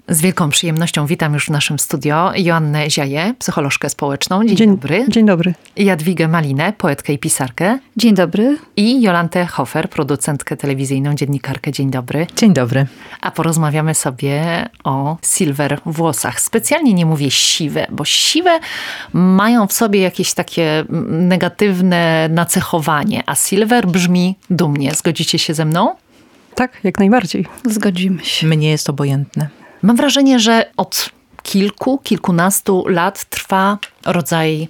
Z wielką przyjemnością witam już w naszym studio Joannę Ziaję, psycholożkę społeczną. Dzień dobry. Dzień dobry. Jadwigę Malinę, poetkę i pisarkę. Dzień dobry. I Jolantę Hofer, producentkę telewizyjną, dziennikarkę. Dzień dobry. Dzień dobry. A porozmawiamy sobie o silver włosach. Specjalnie nie mówię siwe, bo siwe mają w sobie jakieś takie negatywne nacechowanie, a silver brzmi dumnie. Zgodzicie się ze mną? Tak, jak najbardziej. Zgodzimy się. Mnie jest obojętne. Mam wrażenie, że od kilkunastu lat trwa rodzaj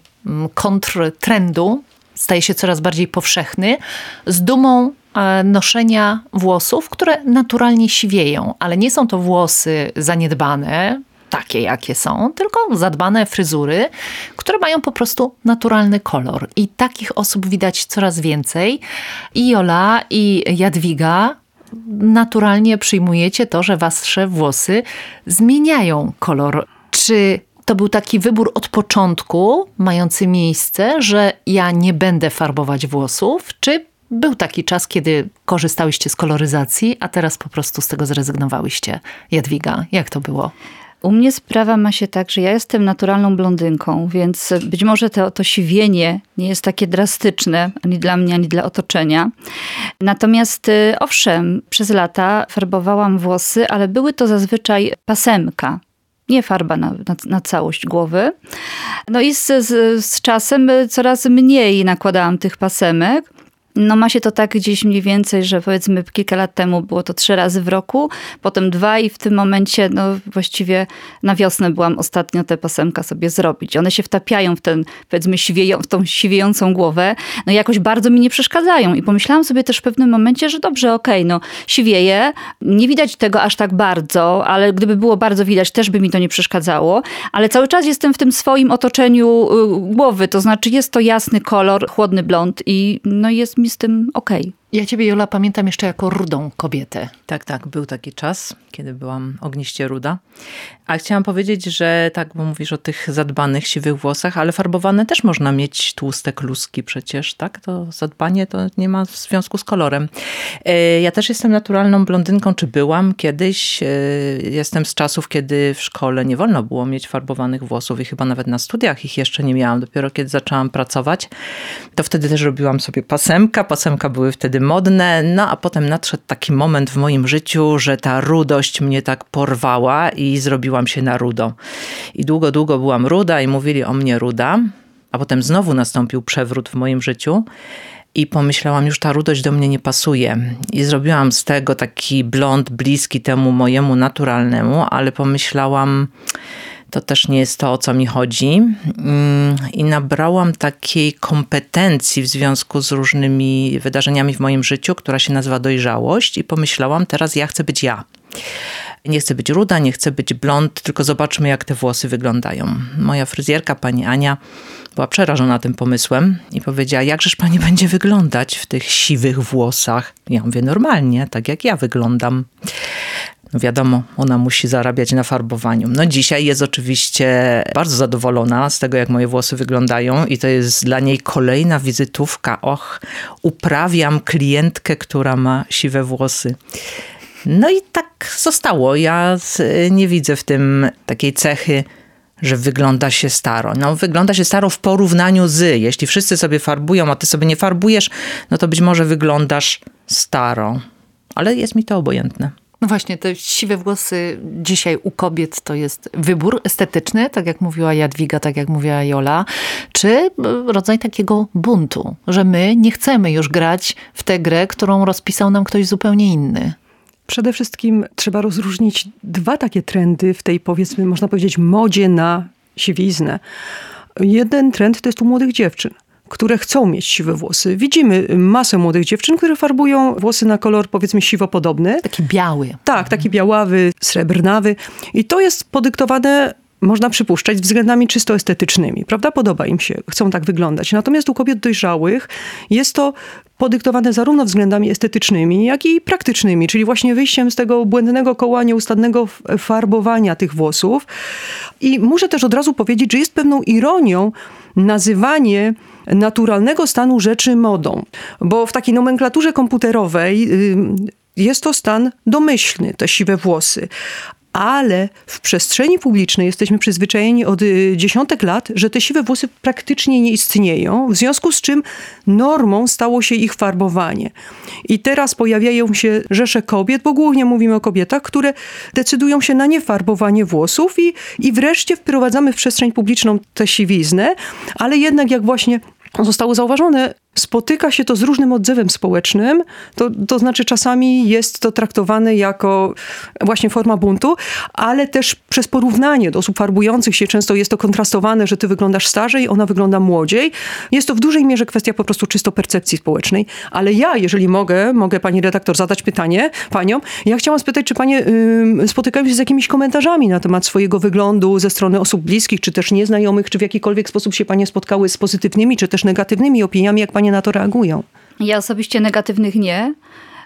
kontrtrendu, staje się coraz bardziej powszechny, z dumą noszenia włosów, które naturalnie siwieją, ale nie są to włosy zaniedbane, takie jakie są, tylko zadbane fryzury, które mają po prostu naturalny kolor. I takich osób widać coraz więcej. I Jola, i Jadwiga naturalnie przyjmujecie to, że wasze włosy zmieniają kolor. Czy to był taki wybór od początku, mający miejsce, że ja nie będę farbować włosów? Czy był taki czas, kiedy korzystałyście z koloryzacji, a teraz po prostu z tego zrezygnowałyście? Jadwiga, jak to było? U mnie sprawa ma się tak, że ja jestem naturalną blondynką, więc być może to siwienie nie jest takie drastyczne ani dla mnie, ani dla otoczenia. Natomiast owszem, przez lata farbowałam włosy, ale były to zazwyczaj pasemka. Nie farba na całość głowy. No i z czasem coraz mniej nakładałam tych pasemek. No ma się to tak gdzieś mniej więcej, że powiedzmy kilka lat temu było to 3 razy w roku, potem 2 i w tym momencie no właściwie na wiosnę byłam ostatnio te pasemka sobie zrobić. One się wtapiają w ten, powiedzmy, w tą siwiejącą głowę, no i jakoś bardzo mi nie przeszkadzają. I pomyślałam sobie też w pewnym momencie, że dobrze, okej, no siwieje, nie widać tego aż tak bardzo, ale gdyby było bardzo widać, też by mi to nie przeszkadzało, ale cały czas jestem w tym swoim otoczeniu głowy, to znaczy jest to jasny kolor, chłodny blond i no jest mi z tym okej. Ja ciebie, Jola, pamiętam jeszcze jako rudą kobietę. Tak, był taki czas, kiedy byłam ogniście ruda. A chciałam powiedzieć, że tak, bo mówisz o tych zadbanych, siwych włosach, ale farbowane też można mieć tłuste kluski przecież, tak? To zadbanie to nie ma związku z kolorem. Ja też jestem naturalną blondynką, czy byłam kiedyś. Jestem z czasów, kiedy w szkole nie wolno było mieć farbowanych włosów i chyba nawet na studiach ich jeszcze nie miałam. Dopiero kiedy zaczęłam pracować, to wtedy też robiłam sobie pasemka. Pasemka były wtedy modne, no a potem nadszedł taki moment w moim życiu, że ta rudość mnie tak porwała i zrobiłam się na rudo. I długo byłam ruda i mówili o mnie ruda, a potem znowu nastąpił przewrót w moim życiu i pomyślałam, już ta rudość do mnie nie pasuje. I zrobiłam z tego taki blond bliski temu mojemu naturalnemu, ale pomyślałam, to też nie jest to, o co mi chodzi. I nabrałam takiej kompetencji w związku z różnymi wydarzeniami w moim życiu, która się nazywa dojrzałość. I pomyślałam, teraz ja chcę być ja. Nie chcę być ruda, nie chcę być blond, tylko zobaczmy, jak te włosy wyglądają. Moja fryzjerka, pani Ania, była przerażona tym pomysłem i powiedziała, jakżeż pani będzie wyglądać w tych siwych włosach? Ja mówię, normalnie, tak jak ja wyglądam. No wiadomo, ona musi zarabiać na farbowaniu. No dzisiaj jest oczywiście bardzo zadowolona z tego, jak moje włosy wyglądają i to jest dla niej kolejna wizytówka. Uprawiam klientkę, która ma siwe włosy. No i tak zostało. Ja nie widzę w tym takiej cechy, że wygląda się staro. No wygląda się staro w porównaniu z. Jeśli wszyscy sobie farbują, a ty sobie nie farbujesz, no to być może wyglądasz staro. Ale jest mi to obojętne. No właśnie, te siwe włosy dzisiaj u kobiet to jest wybór estetyczny, tak jak mówiła Jadwiga, tak jak mówiła Jola, czy rodzaj takiego buntu, że my nie chcemy już grać w tę grę, którą rozpisał nam ktoś zupełnie inny. Przede wszystkim trzeba rozróżnić 2 takie trendy w tej, powiedzmy, można powiedzieć, modzie na siwiznę. Jeden trend to jest u młodych dziewczyn, które chcą mieć siwe włosy. Widzimy masę młodych dziewczyn, które farbują włosy na kolor, powiedzmy, siwo-podobny. Taki biały. Tak, taki białawy, srebrnawy. I to jest podyktowane, można przypuszczać, względami czysto estetycznymi, prawda? Podoba im się, chcą tak wyglądać. Natomiast u kobiet dojrzałych jest to podyktowane zarówno względami estetycznymi, jak i praktycznymi, czyli właśnie wyjściem z tego błędnego koła nieustannego farbowania tych włosów. I muszę też od razu powiedzieć, że jest pewną ironią nazywanie naturalnego stanu rzeczy modą, bo w takiej nomenklaturze komputerowej jest to stan domyślny, te siwe włosy. ale w przestrzeni publicznej jesteśmy przyzwyczajeni od dziesiątek lat, że te siwe włosy praktycznie nie istnieją, w związku z czym normą stało się ich farbowanie. I teraz pojawiają się rzesze kobiet, bo głównie mówimy o kobietach, które decydują się na niefarbowanie włosów i wreszcie wprowadzamy w przestrzeń publiczną tę siwiznę, ale jednak jak właśnie zostało zauważone, spotyka się to z różnym odzewem społecznym, to znaczy czasami jest to traktowane jako właśnie forma buntu, ale też przez porównanie do osób farbujących się często jest to kontrastowane, że ty wyglądasz starzej, ona wygląda młodziej. Jest to w dużej mierze kwestia po prostu czysto percepcji społecznej, ale ja, jeżeli mogę pani redaktor zadać pytanie paniom, ja chciałam spytać, czy panie spotykają się z jakimiś komentarzami na temat swojego wyglądu ze strony osób bliskich, czy też nieznajomych, czy w jakikolwiek sposób się panie spotkały z pozytywnymi, czy też negatywnymi opiniami, jak panie na to reagują? Ja osobiście negatywnych nie.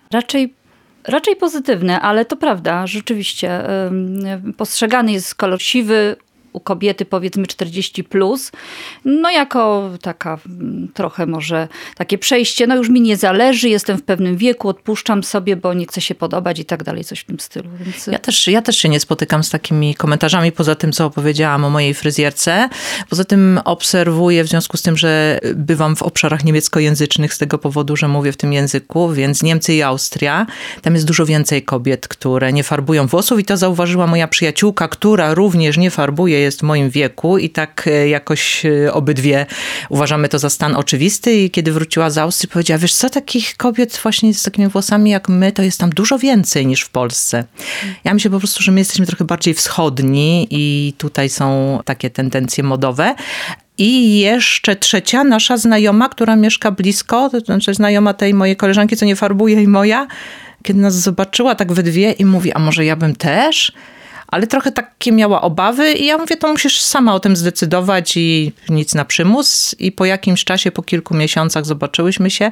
Raczej pozytywne, ale to prawda, rzeczywiście. Postrzegany jest kolor siwy u kobiety powiedzmy 40+, no jako taka trochę może takie przejście, no już mi nie zależy, jestem w pewnym wieku, odpuszczam sobie, bo nie chcę się podobać i tak dalej, coś w tym stylu. Więc... Ja też się nie spotykam z takimi komentarzami, poza tym, co opowiedziałam o mojej fryzjerce. Poza tym obserwuję, w związku z tym, że bywam w obszarach niemieckojęzycznych z tego powodu, że mówię w tym języku, więc Niemcy i Austria, tam jest dużo więcej kobiet, które nie farbują włosów i to zauważyła moja przyjaciółka, która również nie farbuje, jest w moim wieku i tak jakoś obydwie uważamy to za stan oczywisty i kiedy wróciła z Austrii, powiedziała, wiesz co, takich kobiet właśnie z takimi włosami jak my, to jest tam dużo więcej niż w Polsce. Ja myślę po prostu, że my jesteśmy trochę bardziej wschodni i tutaj są takie tendencje modowe. I jeszcze trzecia nasza znajoma, która mieszka blisko, to znaczy znajoma tej mojej koleżanki, co nie farbuje i moja, kiedy nas zobaczyła tak we dwie i mówi, a może ja bym też? Ale trochę takie miała obawy i ja mówię, to musisz sama o tym zdecydować i nic na przymus. I po jakimś czasie, po kilku miesiącach zobaczyłyśmy się,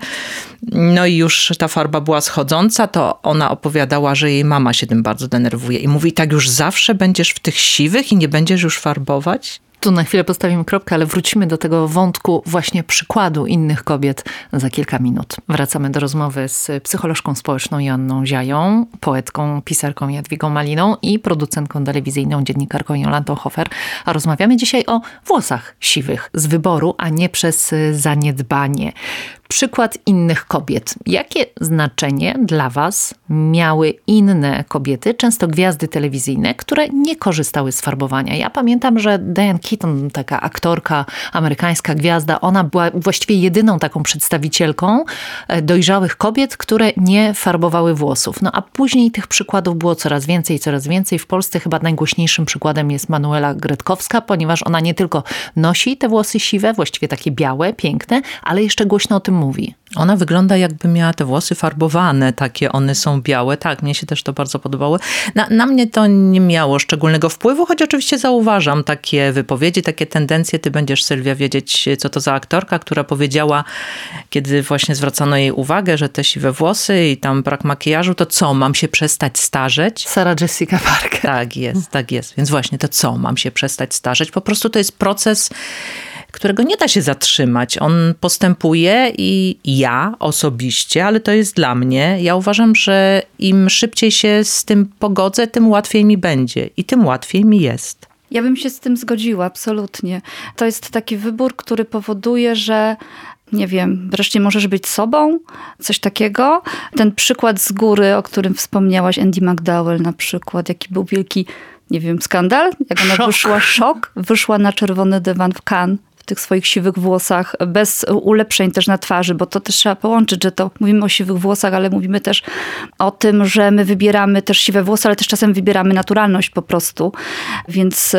no i już ta farba była schodząca, to ona opowiadała, że jej mama się tym bardzo denerwuje. I mówi, tak już zawsze będziesz w tych siwych i nie będziesz już farbować? Tu na chwilę postawimy kropkę, ale wrócimy do tego wątku właśnie przykładu innych kobiet za kilka minut. Wracamy do rozmowy z psycholożką społeczną Joanną Ziają, poetką, pisarką Jadwigą Maliną i producentką telewizyjną, dziennikarką Jolantą Hofer. A rozmawiamy dzisiaj o włosach siwych z wyboru, a nie przez zaniedbanie. Przykład innych kobiet. Jakie znaczenie dla was miały inne kobiety, często gwiazdy telewizyjne, które nie korzystały z farbowania? Ja pamiętam, że Diane Keaton, taka aktorka, amerykańska gwiazda, ona była właściwie jedyną taką przedstawicielką dojrzałych kobiet, które nie farbowały włosów. No a później tych przykładów było coraz więcej, coraz więcej. W Polsce chyba najgłośniejszym przykładem jest Manuela Gretkowska, ponieważ ona nie tylko nosi te włosy siwe, właściwie takie białe, piękne, ale jeszcze głośno o tym mówi. Ona wygląda jakby miała te włosy farbowane, takie one są białe. Tak, mnie się też to bardzo podobało. Na mnie to nie miało szczególnego wpływu, choć oczywiście zauważam takie wypowiedzi, takie tendencje. Ty będziesz, Sylwia, wiedzieć, co to za aktorka, która powiedziała, kiedy właśnie zwracano jej uwagę, że te siwe włosy i tam brak makijażu, to co, mam się przestać starzeć? Sarah Jessica Parker. Tak jest. Więc właśnie to co, mam się przestać starzeć? Po prostu to jest proces, którego nie da się zatrzymać. On postępuje i ja osobiście, ale to jest dla mnie, ja uważam, że im szybciej się z tym pogodzę, tym łatwiej mi będzie i tym łatwiej mi jest. Ja bym się z tym zgodziła, absolutnie. To jest taki wybór, który powoduje, że nie wiem, wreszcie możesz być sobą, coś takiego. Ten przykład z góry, o którym wspomniałaś, Andie McDowell na przykład, jaki był wielki, nie wiem, skandal, jak ona wyszła na czerwony dywan w Cannes w tych swoich siwych włosach, bez ulepszeń też na twarzy, bo to też trzeba połączyć, że to mówimy o siwych włosach, ale mówimy też o tym, że my wybieramy też siwe włosy, ale też czasem wybieramy naturalność po prostu. Więc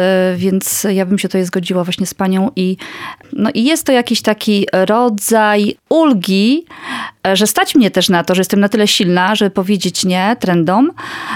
ja bym się tutaj zgodziła właśnie z panią i jest to jakiś taki rodzaj ulgi, że stać mnie też na to, że jestem na tyle silna, żeby powiedzieć nie trendom,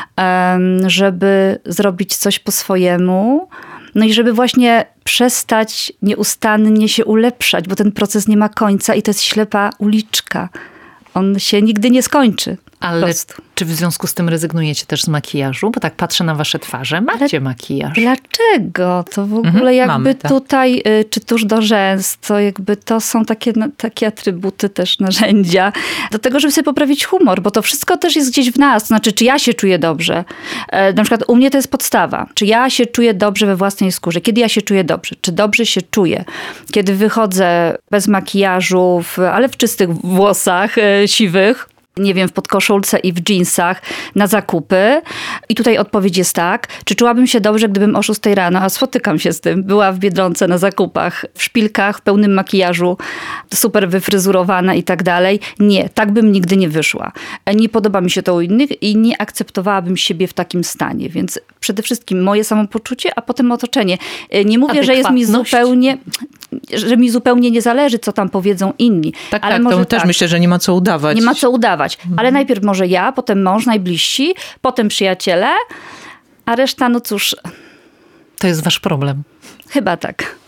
żeby zrobić coś po swojemu, no i żeby właśnie przestać nieustannie się ulepszać, bo ten proces nie ma końca i to jest ślepa uliczka. On się nigdy nie skończy. Ale czy w związku z tym rezygnujecie też z makijażu? Bo tak patrzę na wasze twarze. Macie makijaż. Dlaczego? To w ogóle jakby mamy, tak. tutaj, czy tuż do rzęs, to jakby to są takie atrybuty też, narzędzia do tego, żeby sobie poprawić humor, bo to wszystko też jest gdzieś w nas. To znaczy, czy ja się czuję dobrze? Na przykład u mnie to jest podstawa. Czy ja się czuję dobrze we własnej skórze? Kiedy ja się czuję dobrze? Czy dobrze się czuję? Kiedy wychodzę bez makijażu, ale w czystych włosach siwych, nie wiem, w podkoszulce i w dżinsach na zakupy. I tutaj odpowiedź jest tak. Czy czułabym się dobrze, gdybym o 6 rano, a spotykam się z tym, była w Biedronce na zakupach, w szpilkach, w pełnym makijażu, super wyfryzurowana i tak dalej? Nie, tak bym nigdy nie wyszła. Nie podoba mi się to u innych i nie akceptowałabym siebie w takim stanie. Więc przede wszystkim moje samopoczucie, a potem otoczenie. Nie mówię, że jest mi zupełnie nie zależy, co tam powiedzą inni. Tak, ale tak, może to też myślę, że nie ma co udawać. Nie ma co udawać. Ale najpierw może ja, potem mąż, najbliżsi, potem przyjaciele, a reszta, no cóż. To jest wasz problem. Chyba tak.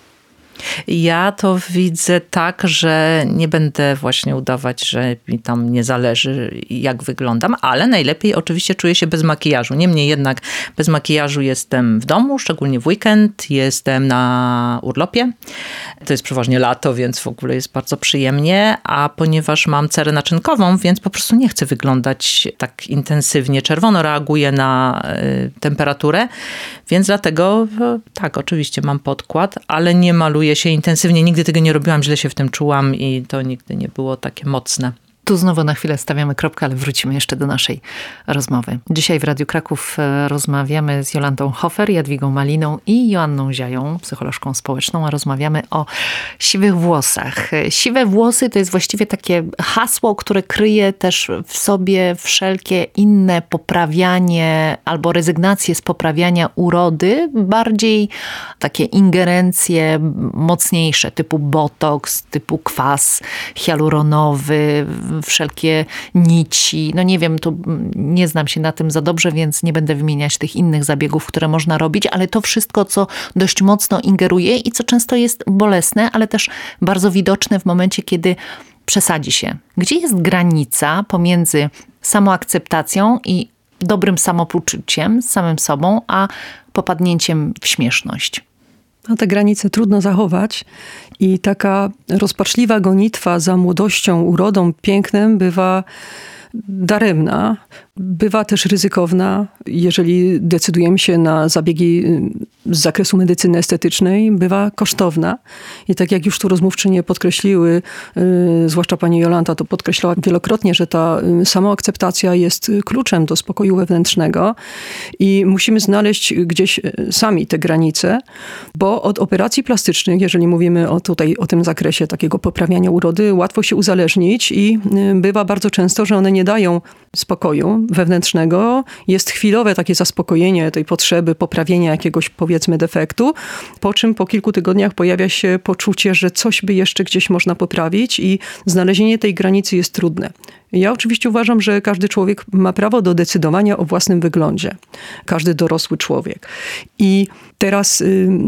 Ja to widzę tak, że nie będę właśnie udawać, że mi tam nie zależy, jak wyglądam, ale najlepiej oczywiście czuję się bez makijażu. Niemniej jednak bez makijażu jestem w domu, szczególnie w weekend, jestem na urlopie. To jest przeważnie lato, więc w ogóle jest bardzo przyjemnie, a ponieważ mam cerę naczynkową, więc po prostu nie chcę wyglądać tak intensywnie. Czerwono reaguje na temperaturę, więc dlatego tak, oczywiście mam podkład, ale nie maluję się intensywnie. Nigdy tego nie robiłam, źle się w tym czułam i to nigdy nie było takie mocne. Tu znowu na chwilę stawiamy kropkę, ale wrócimy jeszcze do naszej rozmowy. Dzisiaj w Radiu Kraków rozmawiamy z Jolantą Hofer, Jadwigą Maliną i Joanną Ziają, psycholożką społeczną, a rozmawiamy o siwych włosach. Siwe włosy to jest właściwie takie hasło, które kryje też w sobie wszelkie inne poprawianie albo rezygnacje z poprawiania urody, bardziej takie ingerencje mocniejsze, typu botoks, typu kwas hialuronowy, wszelkie nici. No nie wiem, tu nie znam się na tym za dobrze, więc nie będę wymieniać tych innych zabiegów, które można robić, ale to wszystko, co dość mocno ingeruje i co często jest bolesne, ale też bardzo widoczne w momencie, kiedy przesadzi się. Gdzie jest granica pomiędzy samoakceptacją i dobrym samopoczuciem z samym sobą, a popadnięciem w śmieszność? No, te granice trudno zachować i taka rozpaczliwa gonitwa za młodością, urodą, pięknem bywa daremna. Bywa też ryzykowna, jeżeli decydujemy się na zabiegi z zakresu medycyny estetycznej, bywa kosztowna. I tak jak już tu rozmówczynie podkreśliły, zwłaszcza pani Jolanta to podkreślała wielokrotnie, że ta samoakceptacja jest kluczem do spokoju wewnętrznego i musimy znaleźć gdzieś sami te granice, bo od operacji plastycznych, jeżeli mówimy o tym zakresie takiego poprawiania urody, łatwo się uzależnić i bywa bardzo często, że one nie dają spokoju wewnętrznego. Jest chwilowe takie zaspokojenie tej potrzeby poprawienia jakiegoś, powiedzmy, defektu, po czym po kilku tygodniach pojawia się poczucie, że coś by jeszcze gdzieś można poprawić i znalezienie tej granicy jest trudne. Ja oczywiście uważam, że każdy człowiek ma prawo do decydowania o własnym wyglądzie. Każdy dorosły człowiek. I teraz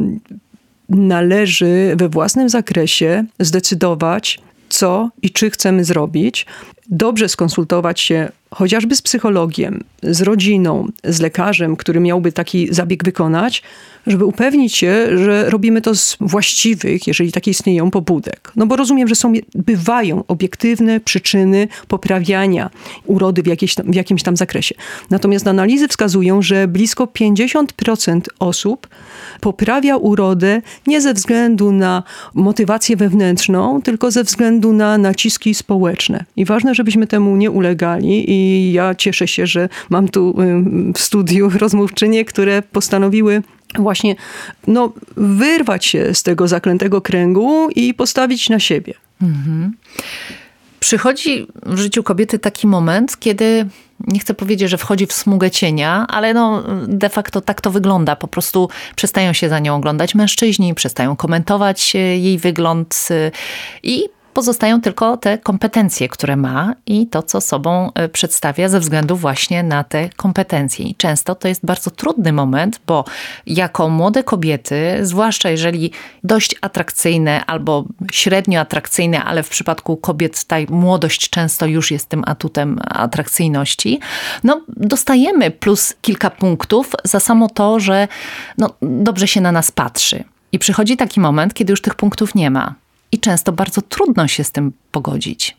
należy we własnym zakresie zdecydować, co i czy chcemy zrobić. Dobrze skonsultować się chociażby z psychologiem, z rodziną, z lekarzem, który miałby taki zabieg wykonać, żeby upewnić się, że robimy to z właściwych, jeżeli takie istnieją, pobudek. No bo rozumiem, że bywają obiektywne przyczyny poprawiania urody w jakimś tam zakresie. Natomiast analizy wskazują, że blisko 50% osób poprawia urodę nie ze względu na motywację wewnętrzną, tylko ze względu na naciski społeczne. I ważne, żebyśmy temu nie ulegali i ja cieszę się, że mam tu w studiu rozmówczynie, które postanowiły właśnie wyrwać się z tego zaklętego kręgu i postawić na siebie. Mhm. Przychodzi w życiu kobiety taki moment, kiedy, nie chcę powiedzieć, że wchodzi w smugę cienia, ale de facto tak to wygląda. Po prostu przestają się za nią oglądać mężczyźni, przestają komentować jej wygląd i Pozostają tylko te kompetencje, które ma i to, co sobą przedstawia ze względu właśnie na te kompetencje. I często to jest bardzo trudny moment, bo jako młode kobiety, zwłaszcza jeżeli dość atrakcyjne albo średnio atrakcyjne, ale w przypadku kobiet ta młodość często już jest tym atutem atrakcyjności, dostajemy plus kilka punktów za samo to, że dobrze się na nas patrzy. I przychodzi taki moment, kiedy już tych punktów nie ma. I często bardzo trudno się z tym pogodzić.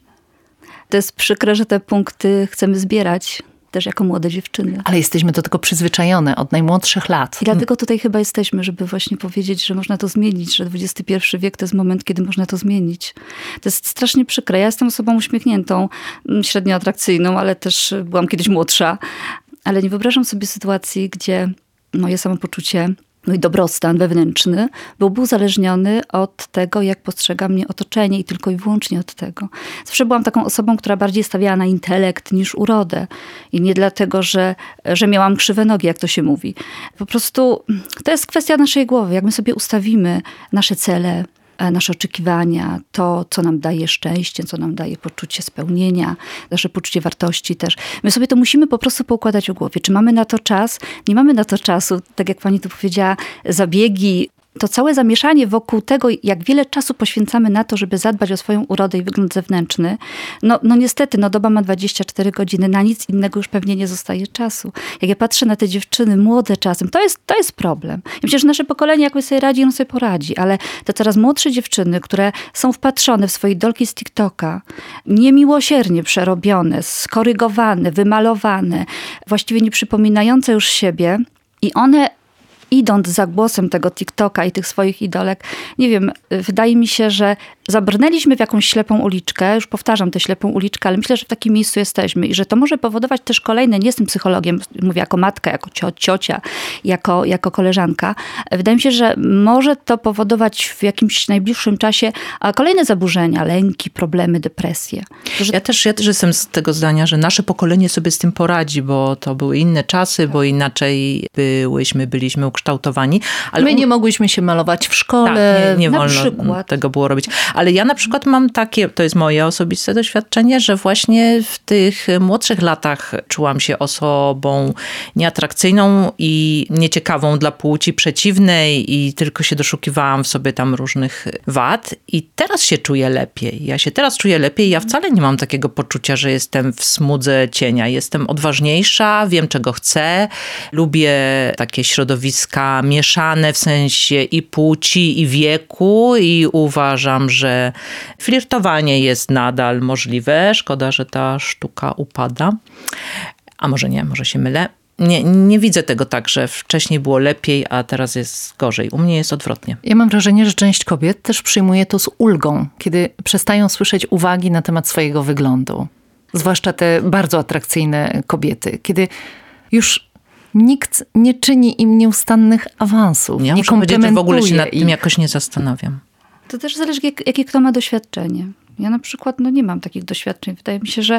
To jest przykre, że te punkty chcemy zbierać też jako młode dziewczyny. Ale jesteśmy do tego przyzwyczajone od najmłodszych lat. I dlatego tutaj chyba jesteśmy, żeby właśnie powiedzieć, że można to zmienić, że XXI wiek to jest moment, kiedy można to zmienić. To jest strasznie przykre. Ja jestem osobą uśmiechniętą, średnio atrakcyjną, ale też byłam kiedyś młodsza. Ale nie wyobrażam sobie sytuacji, gdzie moje samopoczucie i dobrostan wewnętrzny byłby uzależniony od tego, jak postrzega mnie otoczenie i tylko i wyłącznie od tego. Zawsze byłam taką osobą, która bardziej stawiała na intelekt niż urodę. I nie dlatego, że miałam krzywe nogi, jak to się mówi. Po prostu to jest kwestia naszej głowy. Jak my sobie ustawimy nasze cele, nasze oczekiwania, to, co nam daje szczęście, co nam daje poczucie spełnienia, nasze poczucie wartości też. My sobie to musimy po prostu poukładać w głowie. Czy mamy na to czas? Nie mamy na to czasu. Tak jak pani tu powiedziała, zabiegi, to całe zamieszanie wokół tego, jak wiele czasu poświęcamy na to, żeby zadbać o swoją urodę i wygląd zewnętrzny. Niestety, doba ma 24 godziny, na nic innego już pewnie nie zostaje czasu. Jak ja patrzę na te dziewczyny młode czasem, to jest problem. I myślę, że nasze pokolenie jakoś sobie radzi, ono sobie poradzi, ale te coraz młodsze dziewczyny, które są wpatrzone w swoje idolki z TikToka, niemiłosiernie przerobione, skorygowane, wymalowane, właściwie nie przypominające już siebie i one idąc za głosem tego TikToka i tych swoich idolek, nie wiem, wydaje mi się, że zabrnęliśmy w jakąś ślepą uliczkę, już powtarzam tę ślepą uliczkę, ale myślę, że w takim miejscu jesteśmy i że to może powodować też kolejne, nie jestem psychologiem, mówię jako matka, jako ciocia, jako koleżanka. Wydaje mi się, że może to powodować w jakimś najbliższym czasie kolejne zaburzenia, lęki, problemy, depresje. Ja też jestem z tego zdania, że nasze pokolenie sobie z tym poradzi, bo to były inne czasy, bo inaczej byliśmy ukształtowani. Ale my nie mogłyśmy się malować w szkole. Tak, nie wolno tego było robić. Ale ja na przykład mam takie, to jest moje osobiste doświadczenie, że właśnie w tych młodszych latach czułam się osobą nieatrakcyjną i nieciekawą dla płci przeciwnej i tylko się doszukiwałam w sobie tam różnych wad. I teraz się czuję lepiej. Ja się teraz czuję lepiej. Ja wcale nie mam takiego poczucia, że jestem w smudze cienia. Jestem odważniejsza, wiem czego chcę. Lubię takie środowiska mieszane w sensie i płci, i wieku i uważam, że flirtowanie jest nadal możliwe. Szkoda, że ta sztuka upada. A może nie, może się mylę. Nie widzę tego tak, że wcześniej było lepiej, a teraz jest gorzej. U mnie jest odwrotnie. Ja mam wrażenie, że część kobiet też przyjmuje to z ulgą, kiedy przestają słyszeć uwagi na temat swojego wyglądu. Zwłaszcza te bardzo atrakcyjne kobiety, kiedy już nikt nie czyni im nieustannych awansów. Ja muszę powiedzieć, że w ogóle się nad tym jakoś nie zastanawiam. To też zależy, jakie kto ma doświadczenie. Ja na przykład nie mam takich doświadczeń. Wydaje mi się, że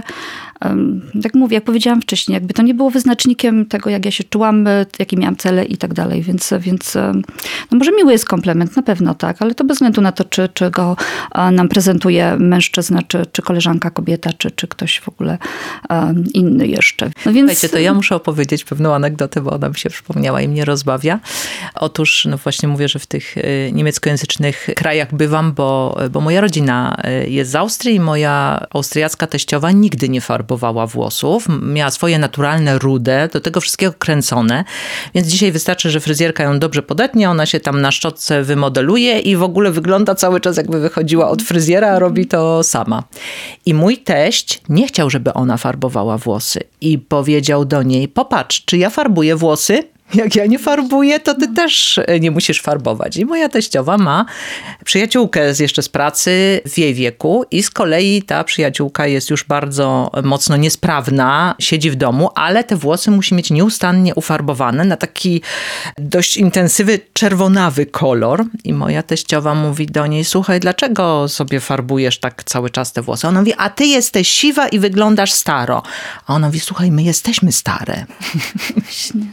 tak mówię, jak powiedziałam wcześniej, jakby to nie było wyznacznikiem tego, jak ja się czułam, jakie miałam cele i tak dalej. Więc może miły jest komplement, na pewno tak, ale to bez względu na to, czy go nam prezentuje mężczyzna, czy koleżanka, kobieta, czy ktoś w ogóle inny jeszcze. Słuchajcie, to ja muszę opowiedzieć pewną anegdotę, bo ona mi się przypomniała i mnie rozbawia. Otóż, właśnie mówię, że w tych niemieckojęzycznych krajach bywam, bo moja rodzina jest z Austrii i moja austriacka teściowa nigdy nie farbowała włosów. Miała swoje naturalne, rude, do tego wszystkiego kręcone. Więc dzisiaj wystarczy, że fryzjerka ją dobrze podetnie, ona się tam na szczotce wymodeluje i w ogóle wygląda cały czas, jakby wychodziła od fryzjera, a robi to sama. I mój teść nie chciał, żeby ona farbowała włosy. I powiedział do niej, popatrz, czy ja farbuję włosy? Jak ja nie farbuję, to ty też nie musisz farbować. I moja teściowa ma przyjaciółkę jeszcze z pracy w jej wieku i z kolei ta przyjaciółka jest już bardzo mocno niesprawna, siedzi w domu, ale te włosy musi mieć nieustannie ufarbowane na taki dość intensywny, czerwonawy kolor. I moja teściowa mówi do niej, słuchaj, dlaczego sobie farbujesz tak cały czas te włosy? Ona mówi, a ty jesteś siwa i wyglądasz staro. A ona mówi, słuchaj, my jesteśmy stare.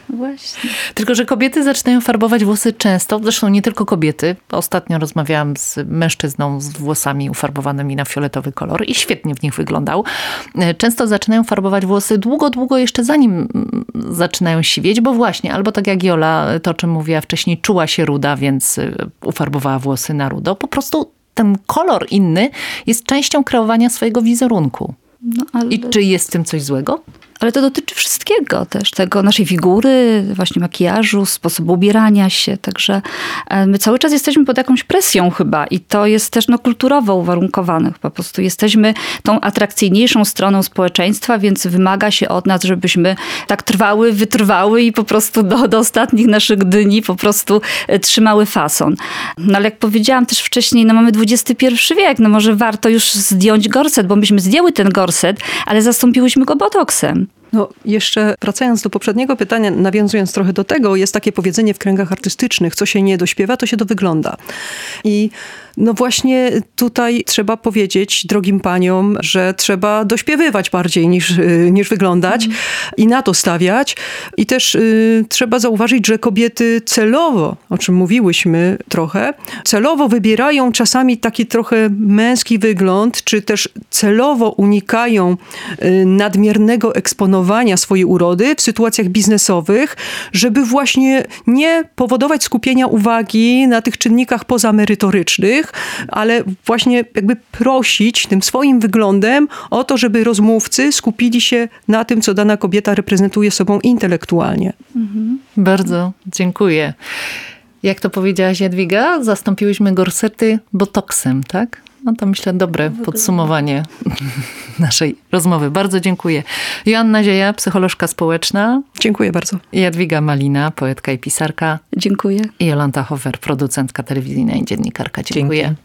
Właśnie. Tylko że kobiety zaczynają farbować włosy często, zresztą nie tylko kobiety. Ostatnio rozmawiałam z mężczyzną z włosami ufarbowanymi na fioletowy kolor i świetnie w nich wyglądał. Często zaczynają farbować włosy długo jeszcze zanim zaczynają siwieć, bo właśnie, albo tak jak Jola, to o czym mówiła wcześniej, czuła się ruda, więc ufarbowała włosy na rudo. Po prostu ten kolor inny jest częścią kreowania swojego wizerunku. No, ale... I czy jest w tym coś złego? Ale to dotyczy wszystkiego też, tego naszej figury, właśnie makijażu, sposobu ubierania się. Także my cały czas jesteśmy pod jakąś presją chyba i to jest też kulturowo uwarunkowane. Po prostu jesteśmy tą atrakcyjniejszą stroną społeczeństwa, więc wymaga się od nas, żebyśmy tak wytrwały i po prostu do ostatnich naszych dni po prostu trzymały fason. No ale jak powiedziałam też wcześniej, mamy XXI wiek, może warto już zdjąć gorset, bo myśmy zdjęły ten gorset, ale zastąpiłyśmy go botoksem. No, jeszcze wracając do poprzedniego pytania, nawiązując trochę do tego, jest takie powiedzenie w kręgach artystycznych, co się nie dośpiewa, to się dowygląda. I właśnie tutaj trzeba powiedzieć drogim paniom, że trzeba dośpiewywać bardziej niż wyglądać i na to stawiać. I też trzeba zauważyć, że kobiety celowo, o czym mówiłyśmy trochę, celowo wybierają czasami taki trochę męski wygląd, czy też celowo unikają nadmiernego eksponowania swojej urody w sytuacjach biznesowych, żeby właśnie nie powodować skupienia uwagi na tych czynnikach pozamerytorycznych, ale właśnie jakby prosić tym swoim wyglądem o to, żeby rozmówcy skupili się na tym, co dana kobieta reprezentuje sobą intelektualnie. Bardzo dziękuję. Jak to powiedziałaś, Jadwiga? Zastąpiłyśmy gorsety botoksem, tak? No to myślę dobre podsumowanie naszej rozmowy. Bardzo dziękuję. Joanna Zieja, psycholożka społeczna. Dziękuję bardzo. Jadwiga Malina, poetka i pisarka. Dziękuję. I Jolanta Hofer, producentka telewizyjna i dziennikarka. Dziękuję. Dzięki.